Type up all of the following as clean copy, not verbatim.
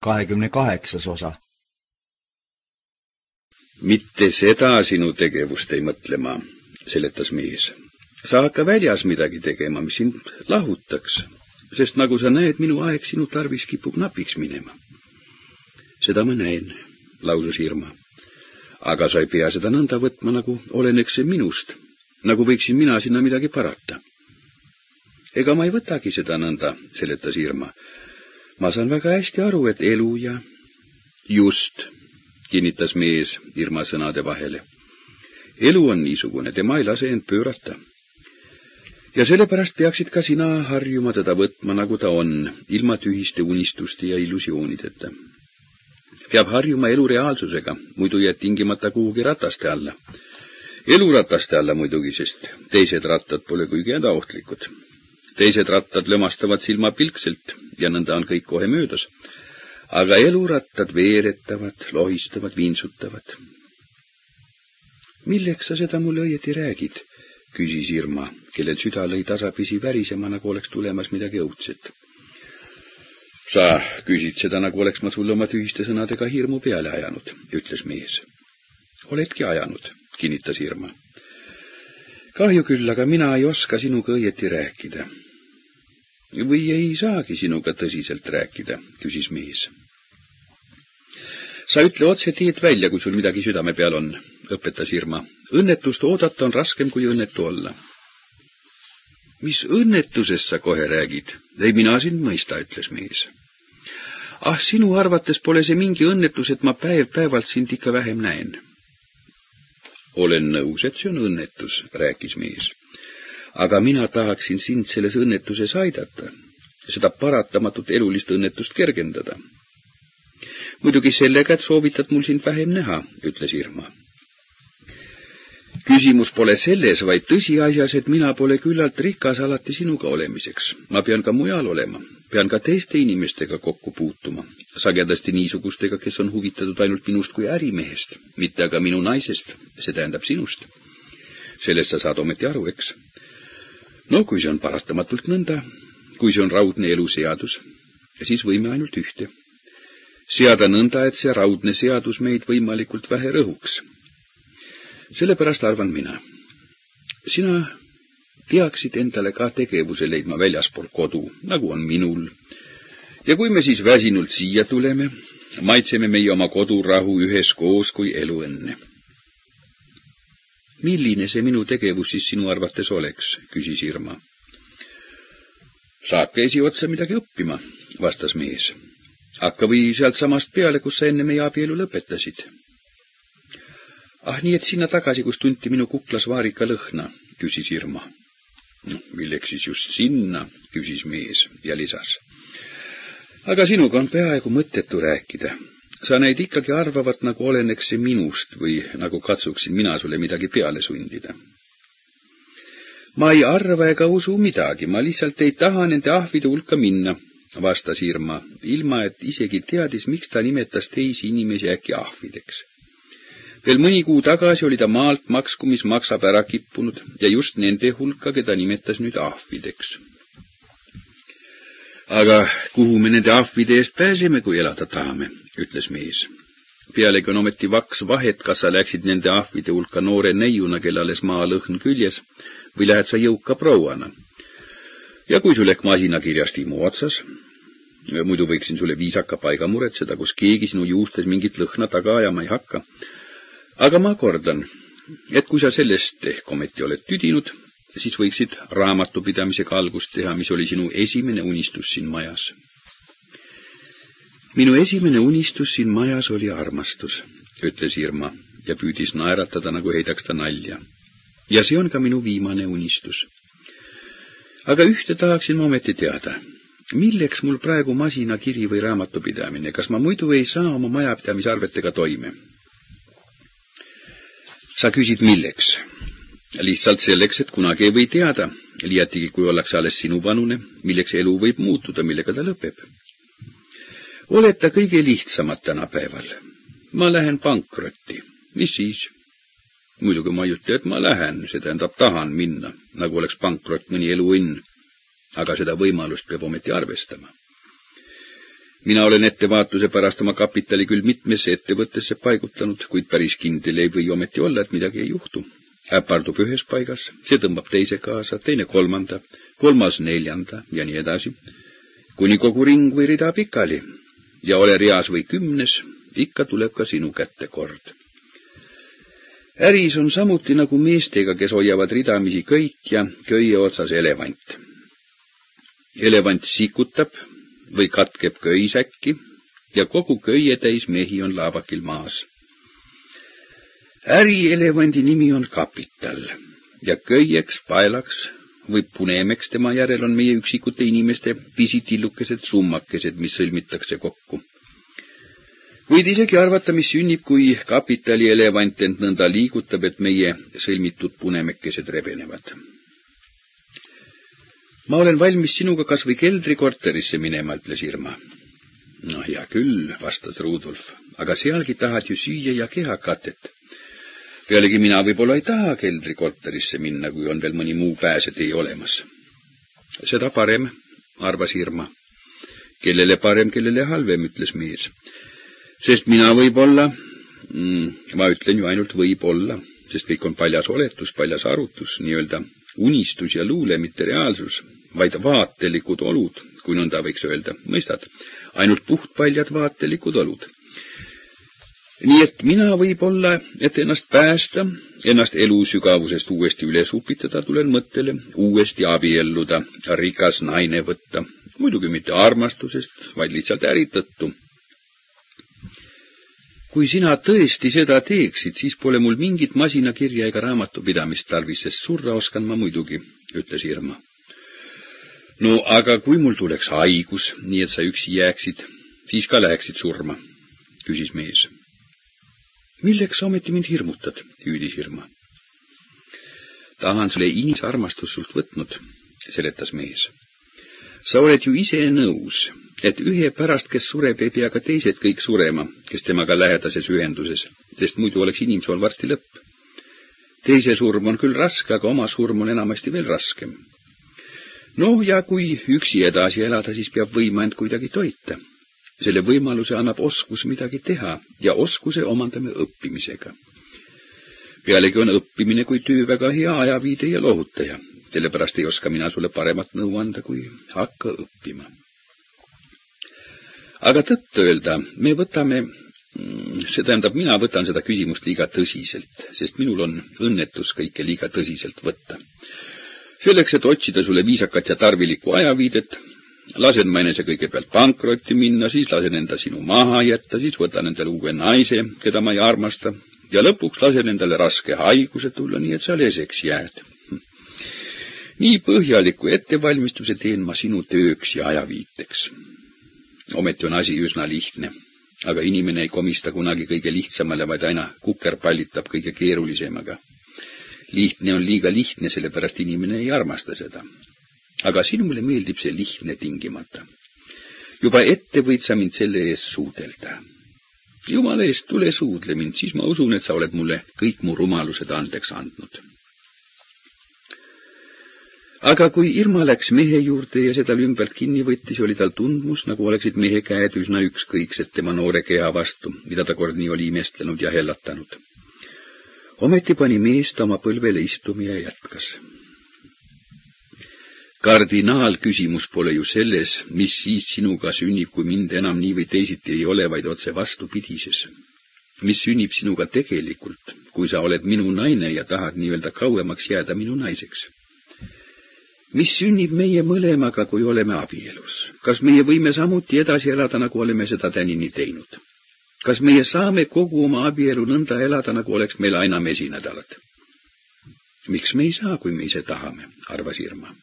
28. osa. Mitte seda sinu tegevust ei mõtlema, seletas mees. Sa hakka väljas midagi tegema, mis sind lahutaks, sest nagu sa näed, minu aeg sinu tarvis kipub napiks minema. Seda ma näen, lausus Irma. Aga sa ei pea seda nõnda võtma, nagu oleneks see minust, nagu võiksin mina sinna midagi parata. Ega ma ei võtagi seda nõnda, seletas Irma. Ma saan väga hästi aru, et elu ja... Just, kinnitas mees Irma sõnade vahele. Elu on niisugune, tema ei lase end pöörata. Ja sellepärast peaksid ka sina harjuma teda võtma, nagu ta on, ilma tühiste unistuste ja illusioonideta. Peab harjuma elu reaalsusega, muidu jääd tingimata kuhugi rataste alla. Elurataste alla muidugi, sest teised rattad pole kuigi hädaohtlikud. Teised rattad lömastavad silma pilkselt ja nõnda on kõik kohe möödas. Aga elurattad veeretavad, lohistavad, vinsutavad. Milleks sa seda mulle õieti räägid, küsis Irma, kellel süda lõi tasapisi värisema, nagu oleks tulemas midagi õudset. Sa küsid seda, nagu oleks ma sulle oma tühiste sõnadega hirmu peale ajanud, ütles mees. Oledki ajanud, kinnitas Irma. Kahju küll, aga mina ei oska sinuga õieti rääkida. Või ei saagi sinuga tõsiselt rääkida, küsis mees. Sa ütle otse teed välja, kui sul midagi südame peal on, õpetas Irma. Õnnetust oodata on raskem kui õnnetu olla. Mis õnnetusest sa kohe räägid? Ei, mina sind mõista, ütles mees. Ah, sinu arvates pole see mingi õnnetus, et ma päev-päevalt sind ikka vähem näen. Olen nõus, et see on õnnetus, rääkis mees. Aga mina tahaksin sind selles õnnetuses aidata, seda paratamatut elulist õnnetust kergendada. Muidugi sellega, et soovitad mul sind vähem näha, ütles Irma. Küsimus pole selles, vaid tõsiasjas, et mina pole küllalt rikas alati sinuga olemiseks. Ma pean ka mujal olema, pean ka teiste inimestega kokku puutuma, sagedasti niisugustega, kes on huvitatud ainult minust kui ärimehest, mitte aga minu naisest, see tähendab sinust. Sellest sa saad ometi aru, eks? No, kui see on paratamatult nõnda, kui see on raudne eluseadus, siis võime ainult ühte. Seada nõnda, et see raudne seadus meid võimalikult vähe rõhuks. Sellepärast arvan mina. Sina peaksid endale ka tegevuse leidma väljaspool kodu, nagu on minul. Ja kui me siis väsinult siia tuleme, maitseme meie oma kodurahu üheskoos kui elu enne. Milline see minu tegevus siis sinu arvates oleks, küsis Irma. Saab käisi otsa midagi õppima, vastas mees. Hakka või sealt samast peale, kus sa enne meie abielu lõpetasid. Ah, nii et sinna tagasi, kus tunti minu kuklas vaarika lõhna, küsis Irma. Milleks siis just sinna, küsis mees ja lisas. Aga sinuga on peaaegu mõttetu rääkida. Sa näid ikkagi arvavat, nagu oleneks see minust või nagu katsuksin mina sulle midagi peale sundida. Ma ei arva ega usu midagi, ma lihtsalt ei taha nende ahvide hulka minna, vastas Irma, ilma et isegi teadis, miks ta nimetas teisi inimesi äkki ahvideks. Veel mõni kuu tagasi oli ta maalt makskumis maksab ära kippunud ja just nende hulka, keda nimetas nüüd ahvideks. Aga kuhu me nende ahvide eest pääseme, kui elada tahame, ütles mees. Pealegi on ometi vaks vahet, kas sa läksid nende ahvide hulka noore neiuna, kellales maa lõhn küljes, või lähed sa jõuka prouana. Ja kui sul ehk masinakirjast imu otsas, muidu võiksin sulle viisaka paiga muretseda, kus keegi sinu juustes mingit lõhna taga ajama ei hakka. Aga ma kordan, et kui sa sellest ehk ometi oled tüdinud, siis võiksid raamatupidamisega algust teha, mis oli sinu esimene unistus siin majas. Minu esimene unistus siin majas oli armastus, ütles Irma ja püüdis naeratada, nagu heidaks ta nalja. Ja see on ka minu viimane unistus. Aga ühte tahaksin ma ometi teada. Milleks mul praegu masinakiri või raamatupidamine? Kas ma muidu ei saa oma majapidamisarvetega toime? Sa küsid milleks? Lihtsalt selleks, et kunagi ei või teada, liiatigi kui ollakse alles sinu vanune, milleks elu võib muutuda, millega ta lõpeb. Oled ta kõige lihtsamad tänapäeval. Ma lähen pankrotti. Mis siis? Muidugi ma ei ütle, et ma lähen, see tähendab tahan minna, nagu oleks pankrott mõni eluõnn, aga seda võimalust peab ometi arvestama. Mina olen ettevaatuse pärast oma kapitali küll mitmesse ettevõttesse paigutanud, kuid päris kindel ei või ometi olla, et midagi ei juhtu. Äpardub ühes paigas, see tõmbab teise kaasa, teine kolmanda, kolmas neljanda ja nii edasi, kuni kogu ring või rida pikali ja ole reas või 10, ikka tuleb ka sinu kätte kord. Äris on samuti nagu meestega, kes hoiavad ridamisi köit ja köie otsas elevant. Elevant sikutab või katkeb köisäkki ja kogu köie täis mehi on laabakil maas. Ärielevandi nimi on kapital ja köieks, paelaks või punemeks tema järel on meie üksikute inimeste pisitillukesed summakesed, mis sõlmitakse kokku. Võid isegi arvata, mis sünnib, kui kapitali elevant end nõnda liigutab, et meie sõlmitud punemekesed rebenevad. Ma olen valmis sinuga kas või keldrikorterisse minema, ütles Irma. No hea küll, vastas Rudolf, aga sealgi tahad ju süüa ja kehakatet. Pealegi mina võib-olla ei taha keldrikorterisse minna, kui on veel mõni muu pääsetee olemas. Seda parem, arvas Irma. Kellele parem, kellele halvem, ütles mees. Sest mina võib-olla, ma ütlen ju ainult võib-olla, sest kõik on paljas oletus, paljas arutus, nii-öelda unistus ja luule, mitte reaalsus, vaid vaatelikud olud, kui nõnda võiks öelda, mõistad, ainult puhtpaljad vaatelikud olud. Nii et mina võib-olla, et ennast päästa, ennast elu sügavusest uuesti üles upitada, tulen mõttele uuesti abielluda, rikas naine võtta, muidugi mitte armastusest, vaid lihtsalt äri tõttu. Kui sina tõesti seda teeksid, siis pole mul mingit masinakirja ega raamatupidamist tarvis, sest surra oskan ma muidugi, ütles Irma. No aga kui mul tuleks haigus, nii et sa üksi jääksid, siis ka läheksid surma, küsis mees. Milleks sa ometi mind hirmutad, hüüdis Irma. Tahan sulle inisarmastus sult võtnud, seletas mees. Sa oled ju ise nõus, et ühe pärast, kes sureb, ei pea ka teised kõik surema, kes temaga lähedases ühenduses, sest muidu oleks inimsool varsti lõpp. Teise surm on küll raske, aga oma surm on enamasti veel raskem. No ja kui üksi edasi elada, siis peab võima end kuidagi toita. Selle võimaluse annab oskus midagi teha ja oskuse omandame õppimisega. Pealegi on õppimine kui töö väga hea ajaviide ja lohutaja, sellepärast ei oska mina sulle paremat nõu anda, kui hakka õppima. Aga tõtt öelda, mina võtan seda küsimust liiga tõsiselt, sest minul on õnnetus kõike liiga tõsiselt võtta. Selleks, et otsida sulle viisakat ja tarvilikku ajaviidet, lasen ma enese kõigepealt pankrotti minna, siis lasen enda sinu maha jätta, siis võtan endale uue naise, keda ma ei armasta, ja lõpuks lasen endale raske haiguse tulla, nii et sa leseks jääd. Nii põhjaliku ettevalmistuse teen ma sinu tööks ja ajaviiteks. Ometi on asi üsna lihtne, aga inimene ei komista kunagi kõige lihtsamale, vaid aina kukerpallitab kõige keerulisemaga. Lihtne on liiga lihtne, sellepärast inimene ei armasta seda. Aga sinule meeldib see lihtne tingimata. Juba ette võid sa mind selle eest suudelda. Jumala eest, tule suudle mind, siis ma usun, et sa oled mulle kõik mu rumalused andeks andnud. Aga kui Irma läks mehe juurde ja seda ümbert kinni võttis, oli tal tundmus, nagu oleksid mehe käed üsna ükskõiksed tema noore keha vastu, mida ta kord nii oli imestlenud ja hellatanud. Ometi pani meest oma põlvele istuma ja jätkas. Kardinaalküsimus pole ju selles, mis siis sinuga sünnib, kui mind enam nii või teisiti ei ole, vaid otse vastupidises. Mis sünnib sinuga tegelikult, kui sa oled minu naine ja tahad nii-öelda kauemaks jääda minu naiseks? Mis sünnib meie mõlemaga, kui oleme abielus? Kas meie võime samuti edasi elada, nagu oleme seda tänini teinud? Kas meie saame kogu oma abielu nõnda elada, nagu oleks meil aina mesinädalad? Miks me ei saa, kui me ise tahame, arvas Irma.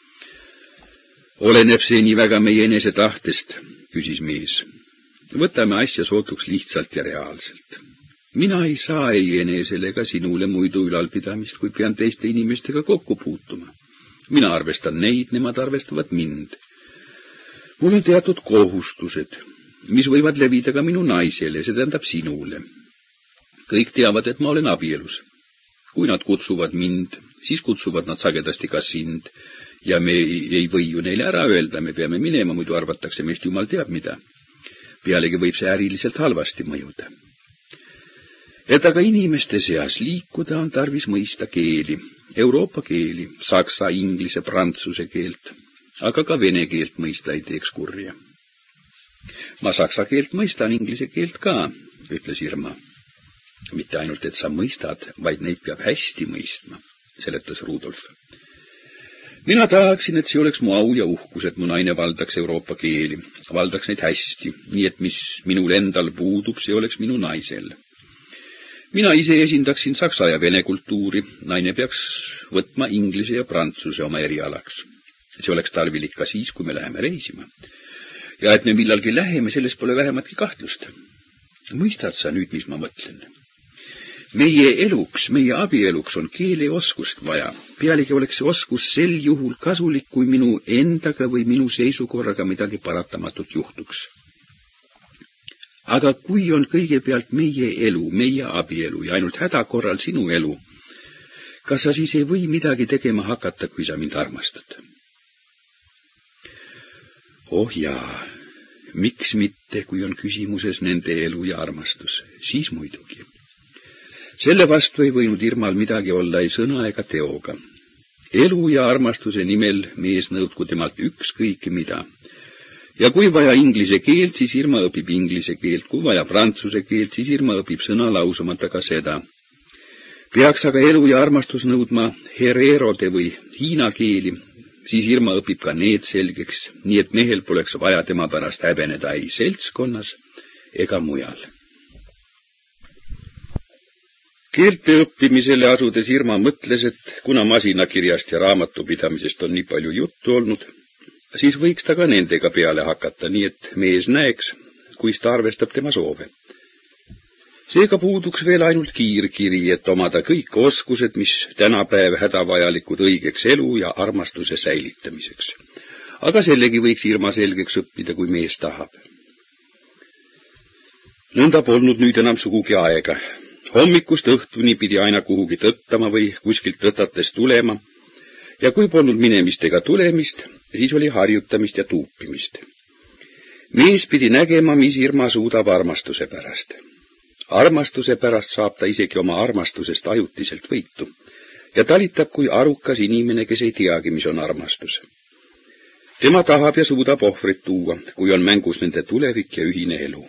Oleneb see nii väga meie enese tahtest, küsis mees. Võtame asja sootuks lihtsalt ja reaalselt. Mina ei saa ei enesele ega sinule muidu ülalpidamist, kui pean teiste inimestega kokku puutuma. Mina arvestan neid, nemad arvestavad mind. Mul on teatud kohustused, mis võivad levida ka minu naisele, see tähendab sinule. Kõik teavad, et ma olen abielus. Kui nad kutsuvad mind, siis kutsuvad nad sagedasti ka sind ja me ei või ju neile ära öelda, me peame minema, muidu arvatakse meist jumal teab mida. pealegi võib see äriliselt halvasti mõjuda. Et aga inimeste seas liikuda on tarvis mõista keeli, Euroopa keeli, saksa, inglise, prantsuse keelt, aga ka vene keelt mõista ei teeks kurja. Ma saksa keelt mõistan, inglise keelt ka, ütles Irma. Mitte ainult, et sa mõistad, vaid neid peab hästi mõistma, seletas Rudolf. Mina tahaksin, et see oleks mu au ja uhkus, et mu naine valdaks Euroopa keeli, valdaks neid hästi, nii et mis minul endal puudub, see oleks minu naisel. Mina ise esindaksin saksa ja vene kultuuri, naine peaks võtma inglise ja prantsuse oma erialaks. See oleks tarvilik ka siis, kui me läheme reisima. Ja et me millalgi läheme, selles pole vähematki kahtlust. Mõistad sa nüüd, mis ma mõtlen? Meie eluks, meie abieluks on keeleoskust vaja. Pealegi oleks see oskus sel juhul kasulik, kui minu endaga või minu seisukorraga midagi paratamatut juhtuks. Aga kui on kõigepealt meie elu, meie abielu ja ainult häda korral sinu elu, kas sa siis ei või midagi tegema hakata, kui sa mind armastad? Oh jaa, miks mitte, kui on küsimuses nende elu ja armastus, siis muidugi. Selle vastu ei võinud Irmal midagi olla ei sõna ega teoga. Elu ja armastuse nimel mees nõudku temalt ükskõik mida. Ja kui vaja inglise keelt, siis Irma õpib inglise keelt, kui vaja prantsuse keelt, siis Irma õpib sõna lausumata ka seda. Peaks aga elu ja armastus nõudma hererode või hiina keeli, siis Irma õpib ka need selgeks, nii et mehel poleks vaja tema pärast häbeneda ei seltskonnas ega mujal. Keelte õppimisele asudes Irma mõtles, et kuna masinakirjast ja raamatupidamisest on nii palju juttu olnud, siis võiks ta ka nendega peale hakata, nii et mees näeks, kuis ta arvestab tema soove. Seega puuduks veel ainult kiirkiri, et omada kõik oskused, mis tänapäev hädavajalikud õigeks elu ja armastuse säilitamiseks. Aga sellegi võiks Irma selgeks õppida, kui mees tahab. Nõnda polnud nüüd enam sugugi aega. Hommikust õhtuni pidi aina kuhugi tõttama või kuskilt tõtates tulema, ja kui polnud minemist ega tulemist, siis oli harjutamist ja tuupimist. Mees pidi nägema, mis Irma suudab armastuse pärast. Armastuse pärast saab ta isegi oma armastusest ajutiselt võitu ja talitab kui arukas inimene, kes ei teagi, mis on armastus. Tema tahab ja suudab ohvrit tuua, kui on mängus nende tulevik ja ühine elu.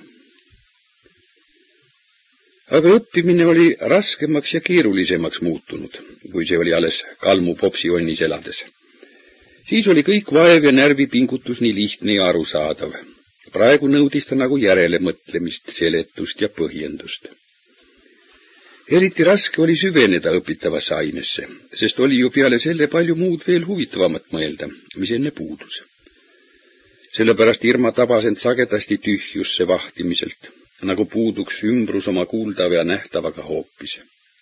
Aga õppimine oli raskemaks ja keerulisemaks muutunud, kui see oli alles Kalmu popsionnis elades. Siis oli kõik vaev ja närvipingutus nii lihtne ja arusaadav. Praegu nõudis ta nagu järelemõtlemist, seletust ja põhjendust. Eriti raske oli süveneda õpitavasse ainesse, sest oli ju peale selle palju muud veel huvitavamat mõelda, mis enne puudus. Sellepärast Irma tabas end sagedasti tühjusse vahtimiselt, nagu puuduks ümbrus oma kuuldava ja nähtavaga hoopis.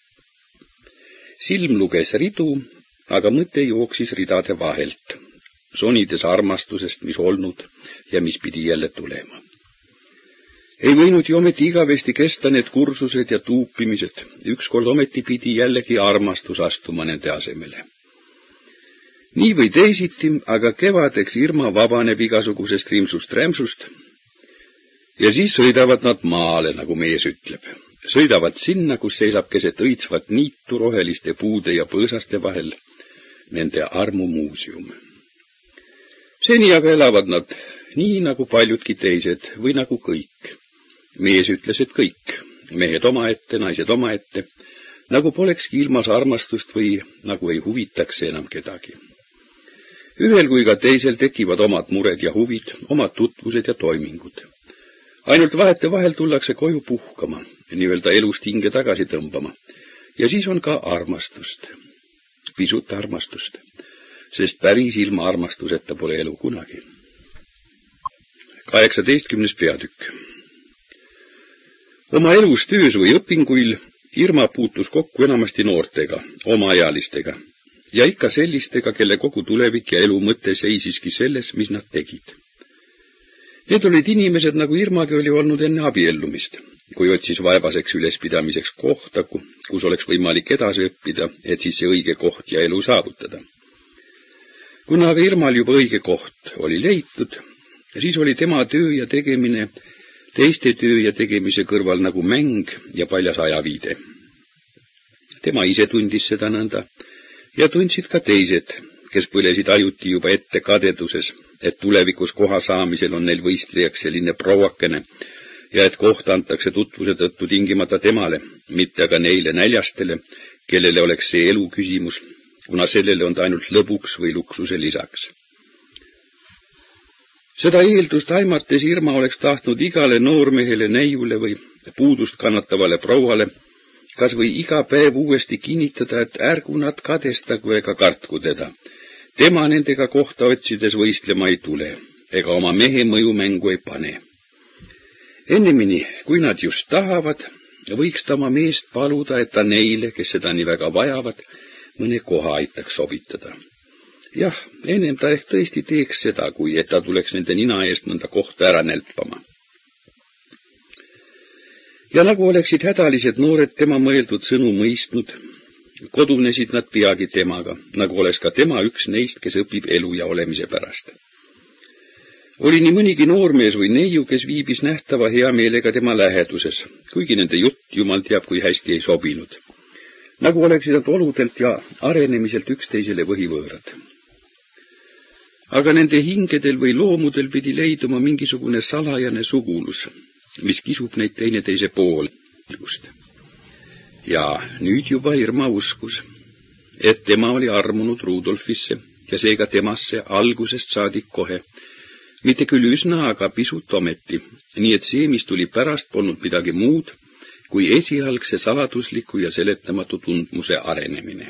Silm luges ridu, aga mõte jooksis ridade vahelt, sonides armastusest, mis olnud ja mis pidi jälle tulema. Ei võinud ju ometi igavesti kesta need kursused ja tuupimised, ükskord ometi pidi jällegi armastus astuma nende asemele. Nii või teisiti, aga kevadeks Irma vabaneb igasugusest rimsust-rämsust, ja siis sõidavad nad maale, nagu mees ütleb. Sõidavad sinna, kus seisab keset õitsvat niitu roheliste puude ja põõsaste vahel nende armumuuseum. Seni aga elavad nad nii nagu paljudki teised või nagu kõik. Mees ütles, et kõik, mehed omaette, naised omaette, nagu polekski ilmas armastust või nagu ei huvitaks enam kedagi. Ühel kui ka teisel tekivad omad mured ja huvid, omad tutvused ja toimingud. Ainult vahete vahel tullakse koju puhkama, nii-öelda elust hinge tagasi tõmbama. Ja siis on ka armastust. Pisut armastust, sest päris ilma armastuseta pole elu kunagi. 18. peatükk. Oma elus, töös või õpinguil Irma puutus kokku enamasti noortega, omaealistega, ja ikka sellistega, kelle kogu tulevik ja elu mõte seisiski selles, mis nad tegid. Need olid inimesed, nagu Irmagi oli olnud enne abiellumist, kui otsis vaevaseks ülespidamiseks kohta, kus oleks võimalik edasi õppida, et siis see õige koht ja elu saavutada. Kuna aga Irmal juba õige koht oli leitud, siis oli tema töö ja tegemine teiste töö ja tegemise kõrval nagu mäng ja paljas ajaviide. Tema ise tundis seda nõnda ja tundsid ka teised, kes põlesid ajuti juba ette kadeduses, et tulevikus koha saamisel on neil võistlejaks selline prouakene ja et koht antakse tutvuse tõttu tingimata temale, mitte aga neile näljastele, kellele oleks see elu küsimus, kuna sellele on ta ainult lõbuks või luksuse lisaks. Seda eeldust aimates Irma oleks tahtnud igale noormehele, neiule või puudust kannatavale prouale kas või iga päev uuesti kinnitada, et ärgu nad kadestagu ega kartku teda. Tema nendega kohta otsides võistlema ei tule, ega oma mehe mõjumängu ei pane. Ennemini, kui nad just tahavad, võiks ta oma meest paluda, et ta neile, kes seda nii väga vajavad, mõne koha aitaks sobitada. Jah, ennem ta ehk tõesti teeks seda, kui et ta tuleks nende nina eest mõnda kohta ära nälpama. Ja nagu oleksid hädalised noored tema mõeldud sõnu mõistnud, kodunesid nad peagi temaga, nagu oleks ka tema üks neist, kes õpib elu ja olemise pärast. Oli nii mõnigi noormees või neiu, kes viibis nähtava hea meelega tema läheduses, kuigi nende jutt jumal teab, kui hästi ei sobinud. Nagu oleksid nad oludelt ja arenemiselt üksteisele võhivõõrad. Aga nende hingedel või loomudel pidi leiduma mingisugune salajane sugulus, mis kisub neid teineteise poole. Ja nüüd juba Irma uskus, et tema oli armunud Rudolfisse ja seega temasse algusest saadik kohe. Mitte küll üsna, aga pisut ometi, nii et see, mis tuli pärast, polnud midagi muud, kui esialgse saladusliku ja seletamatu tundmuse arenemine.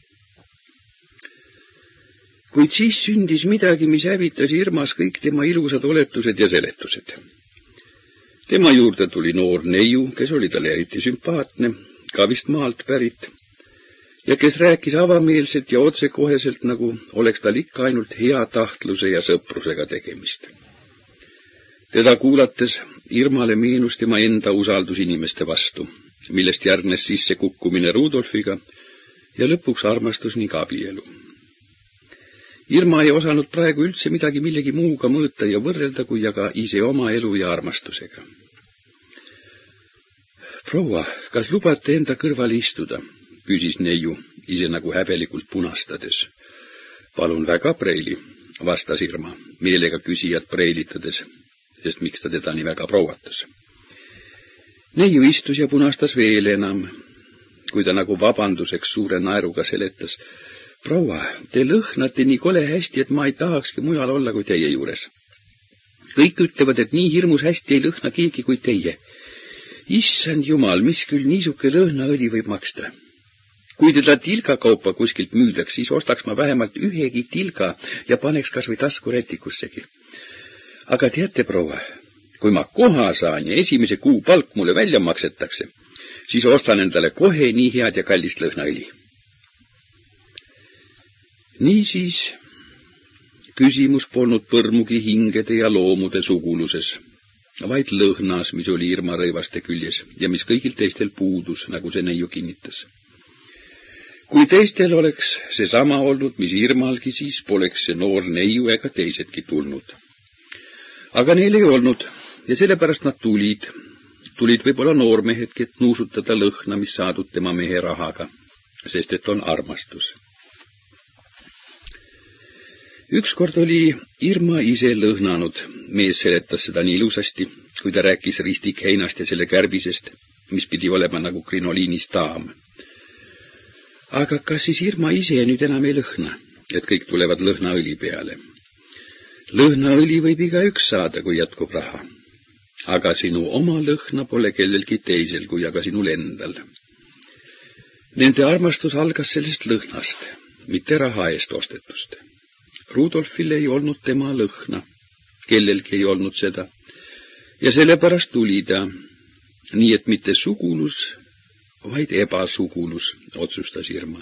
Kuid siis sündis midagi, mis hävitas Irmas kõik tema ilusad oletused ja seletused. Tema juurde tuli noor neiu, kes oli talle eriti sümpaatne, ka vist maalt pärit, ja kes rääkis avameelselt ja otsekoheselt, nagu oleks tal ikka ainult hea tahtluse ja sõprusega tegemist. Teda kuulates Irmale meenus tema enda usaldus inimeste vastu, millest järgnes sisse kukkumine Rudolfiga ja lõpuks armastus ning abielu. Irma ei osanud praegu üldse midagi millegi muuga mõõta ja võrrelda, kui aga ise oma elu ja armastusega. Proua, kas lubate enda kõrval istuda? Küsis neiu, ise nagu häbelikult punastades. Palun väga, preili, vastas Irma, meelega küsijat preilitades, sest miks ta teda nii väga prouatas. Neiu istus ja punastas veel enam, kui ta nagu vabanduseks suure naeruga seletas. Proua, te lõhnate nii kole hästi, et ma ei tahakski mujal olla kui teie juures. Kõik ütlevad, et nii hirmus hästi ei lõhna keegi kui teie. Issand jumal, mis küll niisuke lõhnaõli võib maksta. Kui teda tilgakaupa kuskilt müüdaks, siis ostaks ma vähemalt ühegi tilga ja paneks kas või taskurätikussegi. Aga teate, proua, kui ma koha saan ja esimese kuu palk mulle välja maksetakse, siis ostan endale kohe nii head ja kallist lõhnaõli. Niisiis, küsimus polnud põrmugi hingede ja loomude suguluses, vaid lõhnas, mis oli Irma rõivaste küljes ja mis kõigil teistel puudus, nagu see neiu kinnitas. Kui teistel oleks see sama olnud, mis Irmalgi, siis poleks see noor neiu ega teisedki tulnud. Aga neil ei olnud ja sellepärast nad tulid. Tulid võib-olla noormehedki, et nuusutada lõhna, mis saadud tema mehe rahaga, sest et on armastus. Ükskord oli Irma ise lõhnanud, mees seletas seda nii ilusasti, kui ta rääkis ristikheinast ja selle kärbisest, mis pidi olema nagu krinoliinist daam. Aga kas siis Irma ise nüüd enam ei lõhna, et kõik tulevad lõhnaõli peale? Lõhnaõli võib igaüks saada, kui jätkub raha. Aga sinu oma lõhna pole kellelgi teisel, kui aga sinul endal. Nende armastus algas sellest lõhnast, mitte raha eest ostetust. Rudolfil ei olnud tema lõhna, kellelgi ei olnud seda, ja sellepärast tuli ta, nii et mitte sugulus, vaid ebasugulus, otsustas Irma.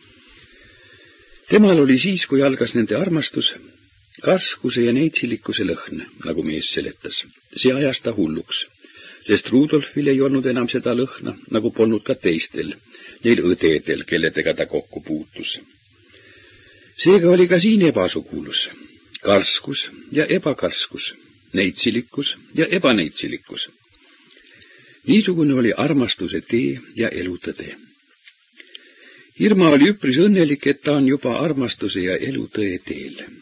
Temal oli siis, kui algas nende armastus, karskuse ja neitsilikkuse lõhn, nagu mees seletas. See ajas ta hulluks, sest Rudolfil ei olnud enam seda lõhna, nagu polnud ka teistel, neil õdedel, kelledega ta kokku puutus. Seega oli ka siin ebasugulus, karskus ja ebakarskus, neitsilikkus ja ebaneitsilikkus. Niisugune oli armastuse tee ja elutõde. Irma oli üpris õnnelik, et ta on juba armastuse ja elutõe teel.